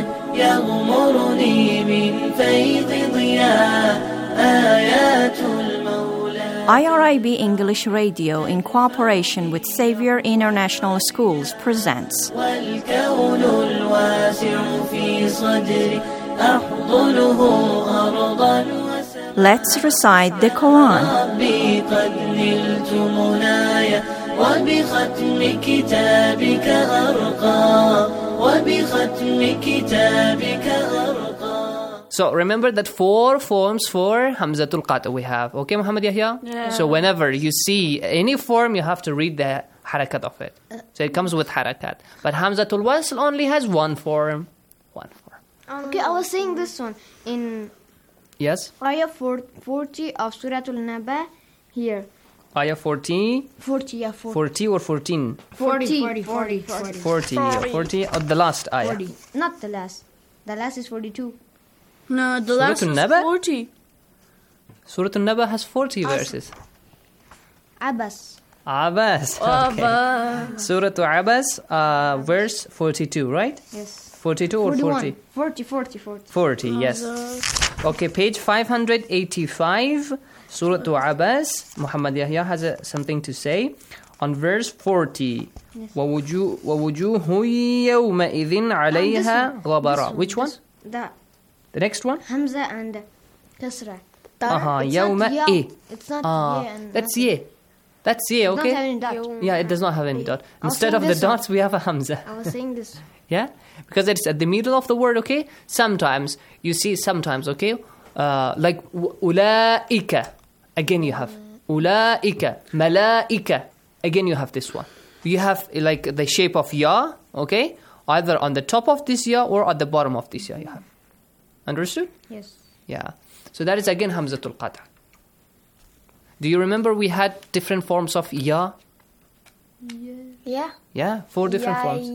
يغمرني من فيض ضياء آيات المولى.
I R I B English Radio, in cooperation with Xavier International Schools, presents
والكون الواسع في صدري أحضنه أرضا وسماء.
Let's recite the Quran.
ربي قد نلت منايا وبختم كتابك أرقى وبختم كتابك أرقى.
So remember that four forms for Hamzatul Qata we have. Okay, Muhammad Yahya?
Yeah.
So whenever you see any form, you have to read the harakat of it. So it comes with harakat. But Hamzatul Wasl only has one form. One form.
Okay, I was saying this one in
Yes?
Ayah forty of Suratul Naba here.
Ayah forty,
forty, yeah, forty.
forty or fourteen?
forty, forty, forty, forty.
forty, yeah, forty of the last ayah.
forty. Not the last. The last is forty-two.
No, the
Surah
last is
An-Naba?
forty.
Surah An-Naba has forty verses.
Abbas.
Abbas. Okay.
Abbas.
Surah Abbas, uh, verse forty-two, right?
Yes.
forty-two or forty?
forty, forty, forty.
forty, yes. Okay, page five hundred eighty-five, Surah Abbas. Muhammad Yahya has uh, something to say on verse forty.
Yes.
وَوُجُوهٌ يَوْمَئِذٍ عَلَيْهَا غَبَرًا. Which one?
That.
The next one?
Hamza and Kasra.
Uh-huh,
It's
يَوْمَ
not ya.
إِ.
It's not
Ah,
ya and
that's
nothing.
ye. That's ye,
It does
okay?
not have any dot.
Yeah, it does not have any dot.
I was
Instead
saying
of the
this one.
dots, we have a hamza.
I was saying this.
Yeah? Because it's at the middle of the word, okay? Sometimes, you see sometimes, okay? Uh, like, ulaika. Again you have. Ulaika. Malaika. Again you have this one. You have like the shape of ya, okay? Either on the top of this ya or at the bottom of this ya you have. Understood?
Yes.
Yeah. So that is again Hamzatul Qata'. Do you remember we had different forms of ya?
Yeah.
Yeah, four different forms.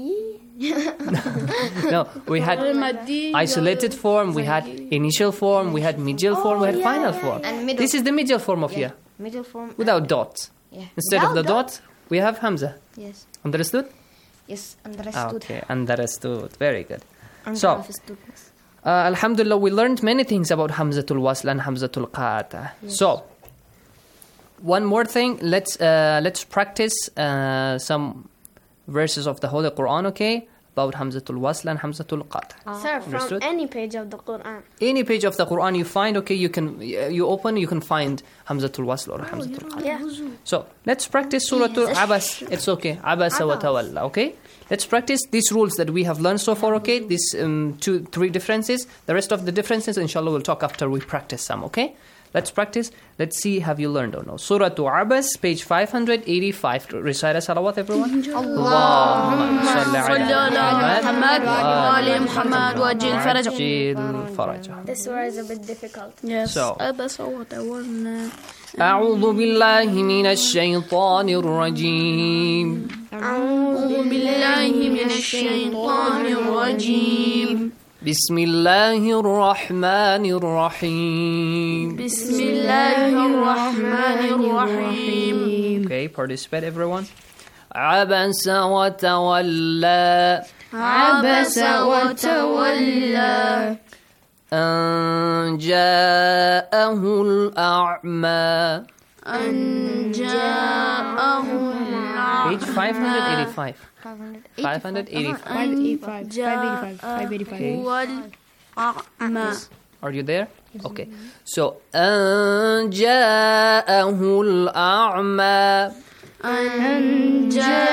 forms.
No, we had isolated form, we had initial form, we had medial form, we had final form.
And middle.
This is the medial form of
Yeah.
ya,
Middle form.
without dots.
Yeah.
Instead of the
Without
dot, we have hamza.
Yes.
Understood?
Yes. Understood.
Okay, understood. Very good. So,
Understood.
uh, Alhamdulillah, we learned many things about Hamzatul Wasl and Hamzatul Qata'.
Yes.
So, one more thing. Let's uh, let's practice uh, some verses of the Holy Quran, okay? About Hamzatul Wasl and Hamzatul Qat'.
Sir, from
Understood?
any page of the Quran.
Any page of the Quran you find, okay, you can you open, you can find Hamzatul Wasl or Hamzatul Qat'.
Yeah.
So let's practice Surah Abas. It's okay. Abasa wa tawalla. Okay. Let's practice these rules that we have learned so far. Okay. These um, two, three differences. The rest of the differences, inshallah, we'll talk after we practice some. Okay. Let's practice. Let's see, have you learned or no? Surah Abas, page five hundred eighty-five. Recite a salawat, everyone. Allahumma salli ala Muhammad wa ali Muhammad wa ajil faraja.
This surah is a bit difficult.
Yes. So,
that's what I want.
أعوذ بالله من الشيطان الرجيم
أعوذ بالله من الشيطان الرجيم
بسم الله الرحمن الرحيم
بسم الله الرحمن الرحيم.
Okay, participate everyone. عبس وتولى
عبس وتولى
أن جاءه الأعمى
أن جاءه الأعمى.
Page five hundred eighty-five. five hundred eighty-five.
جاءه الأعمى.
Are you there? Okay. So أن جاءه الأعمى
أن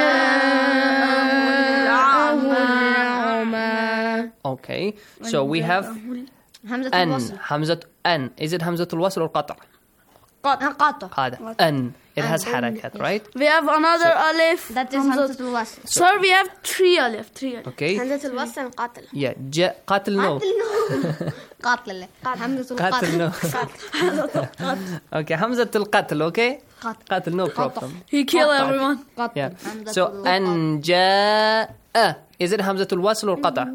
جاءه الأعمى.
Okay. So we have أن Hamzat أن. Is it Hamzatul Wasl or Qata'?
Qata'.
Qata'. أن. It has harakat, right?
We have another
So-
alif.
That is Hamzatul Wasl.
Sir, we have three alif. Three alif.
Okay.
Hamzatul Wasl and Qatl.
Yeah. Ja- Qatil no.
Qatl. Hamzatul
Qatil no. Okay. Hamzatul Qatl, okay?
Qatl.
Qatl, no problem.
He killed everyone.
Yeah. So أن جاء. Is it Hamzatul Wasl or Qata'?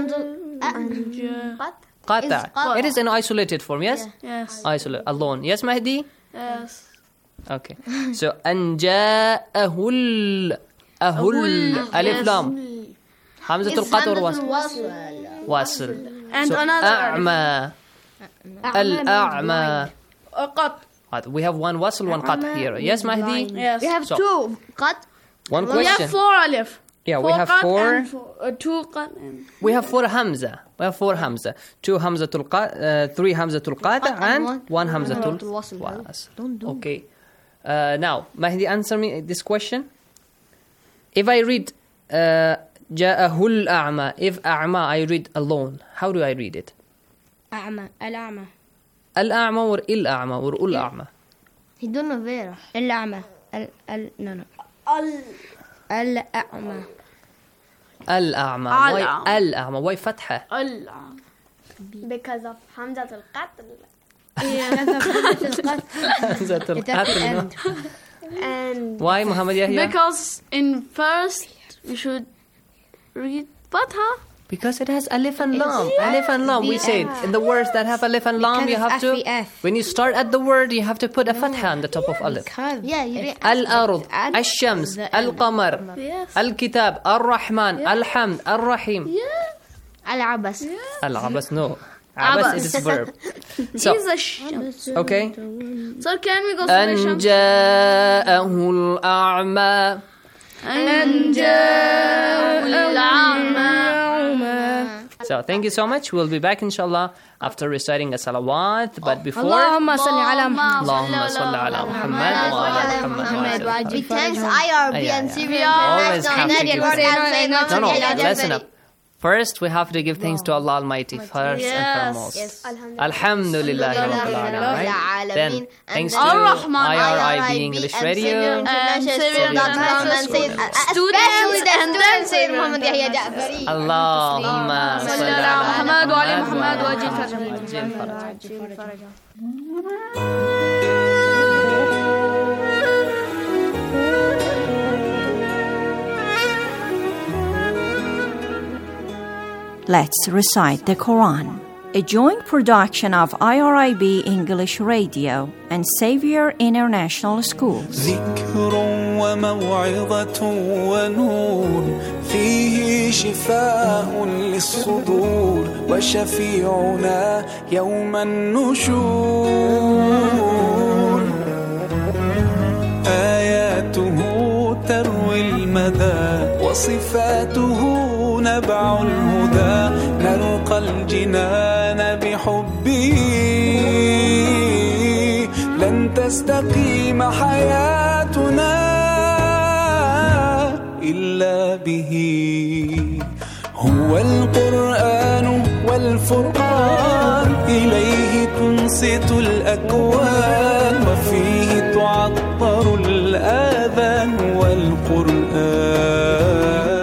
Qata'. It is an isolated form, yes?
Yes.
Isolate, alone. Yes, Mahdi?
Yes.
Okay. So أن جاءه ال أهل ألف لام Hamzatul Qat' or Wasl? Wasl.
And
So
another
أعمى الأعمى.
Qat.
We have one Wasl, one Qat' here. Yes, Mahdi?
Yes.
We have
So-
two Qat.
One
We
question.
have four alif.
Yeah, we have
qat
four.
and four uh, two qat. And
We have four Hamza. We have four Hamza. Two Hamzatul Qat', uh, three Hamzatul Qata' and one Hamzatul
Wasl.
Wasl.
Don't do.
Okay. Uh, now, Mahdi, answer me this question. If I read uh, Ja'ahul A'ma, if A'ma I read alone, how do I read it?
أعمى الأعمى.
Al-A'ma or Il-A'ma or Ul-A'ma?
He don't know where. الأعمى. ال ال no no.
al
الأعمى.
Al-A'ma. Why
Al-A'ma.
Al-A'ma? Why Fatha?
al.
Because of Hamzatul Qatl.
Hamzatul Qatl, no?
And
Why, Muhammad Yahya?
because in first we should read Fatha.
Because it has alif and lam. Alif and lam. We said in the words that have alif and lam,
Because
you
of
have to.
F B F.
When you start at the word, you have to put a fatha on the top of alif.
Yeah, you read
Al-Ard, Al-Shams, Al-Qamar,
Yes.
Al-Kitab, Al-Rahman, Al-Hamd, Al-Rahim.
العبس.
Al-Abas, no. Abas is its verb. So,
He's a shams.
okay.
So can we go to the
أن
shams?
جاءه الأعمى.
أن جاءه الأعمى.
So, thank you so much. We'll be back, inshallah, after reciting a salawat. But before.
اللهم صل على محمد.
اللهم صل على محمد وعلى محمد.
We thanks I R B and C V R.
Always have to give thanks. No, no, listen up. First, we have to give thanks to Allah Almighty first and foremost.
Yes.
Alhamdulillah Rabbil Alamin, right? Then, thanks to
Ar-Rahman,
I R I B English Radio.
And Savior
Students and then Sayyid Muhammad Yahya Ja'fari.
Allahumma salli ala
Muhammad wa ali
Muhammad
Muhammad wa
ajil faraj.
Let's recite the Quran. A joint production of I R I B English Radio and Xavier International Schools.
ذكر وموعظة ونور فيه شفاء للصدور وشفيعنا يوم النشور وصفاته نبع الهدى نلقى الجنان بحبه لن تستقيم حياتنا إلا به هو القرآن والفرقان إليه تنصت الأكوان وفيه تعطر الآذان والقرآن.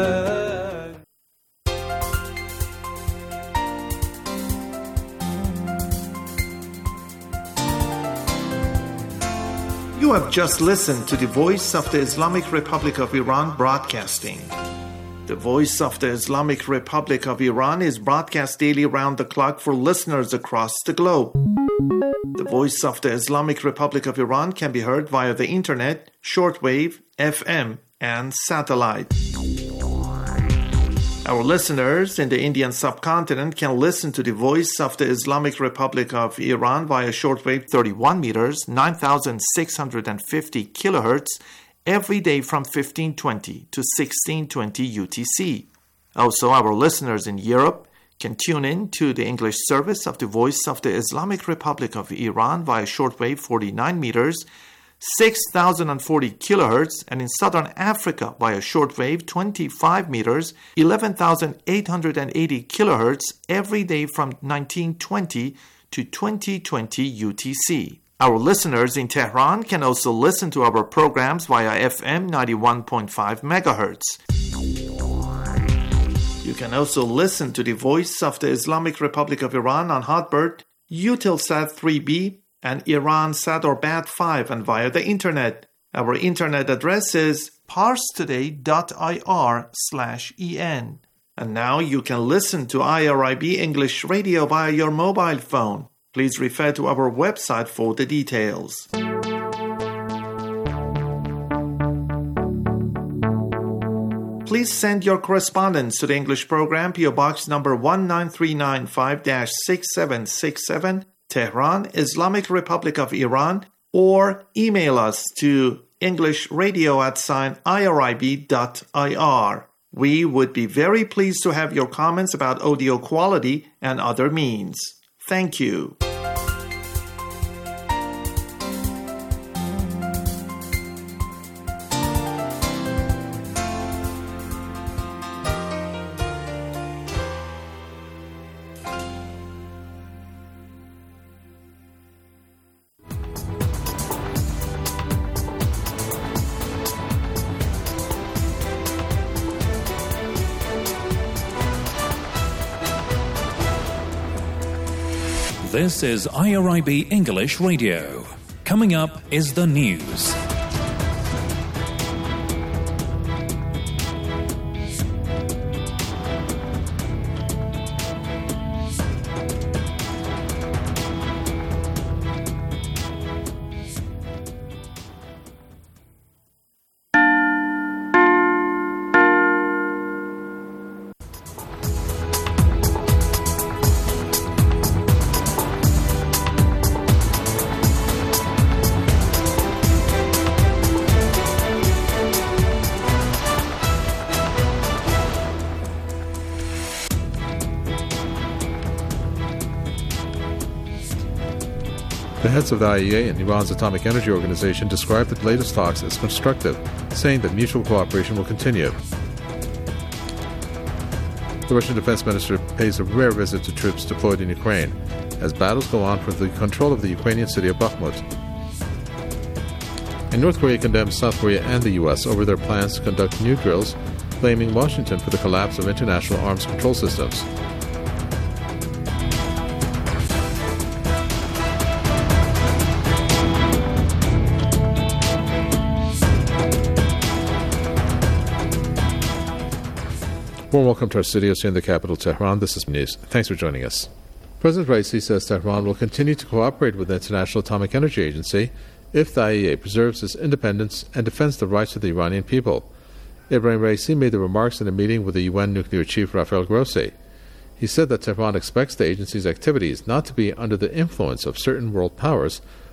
You have just listened to the Voice of the Islamic Republic of Iran broadcasting. The Voice of the Islamic Republic of Iran is broadcast daily round the clock for listeners across the globe. The Voice of the Islamic Republic of Iran can be heard via the internet, shortwave, F M, and satellite. Our listeners in the Indian subcontinent can listen to the Voice of the Islamic Republic of Iran via shortwave thirty-one meters, nine thousand six hundred fifty kilohertz, every day from fifteen twenty to sixteen twenty U T C. Also, our listeners in Europe can tune in to the English service of the Voice of the Islamic Republic of Iran via shortwave forty-nine meters, six thousand forty kilohertz, and in Southern Africa via shortwave twenty-five meters, eleven thousand eight hundred eighty kilohertz, every day from nineteen twenty to twenty twenty U T C. Our listeners in Tehran can also listen to our programs via F M ninety-one point five megahertz. You can also listen to the Voice of the Islamic Republic of Iran on Hotbird, Eutelsat three B, and Iransat or Bat five, and via the internet. Our internet address is parstoday.ir slash en. And now you can listen to I R I B English Radio via your mobile phone. Please refer to our website for the details. Please send your correspondence to the English program, P O Box number one nine three nine five dash six seven six seven, Tehran, Islamic Republic of Iran, or email us to englishradio at sign irib.ir. We would be very pleased to have your comments about audio quality and other means. Thank you.
This is I R I B English Radio. Coming up is the news.
The heads of the I A E A and Iran's Atomic Energy Organization described the latest talks as constructive, saying that mutual cooperation will continue. The Russian defense minister pays a rare visit to troops deployed in Ukraine as battles go on for the control of the Ukrainian city of Bakhmut. And North Korea condemns South Korea and the U S over their plans to conduct new drills, blaming Washington for the collapse of international arms control systems. Warm welcome to our studios here in the capital, Tehran. This is News. Thanks for joining us. President Raisi says Tehran will continue to cooperate with the International Atomic Energy Agency if the I A E A preserves its independence and defends the rights of the Iranian people. Ibrahim Raisi made the remarks in a meeting with the U N nuclear chief Rafael Grossi. He said that Tehran expects the agency's activities not to be under the influence of certain world powers,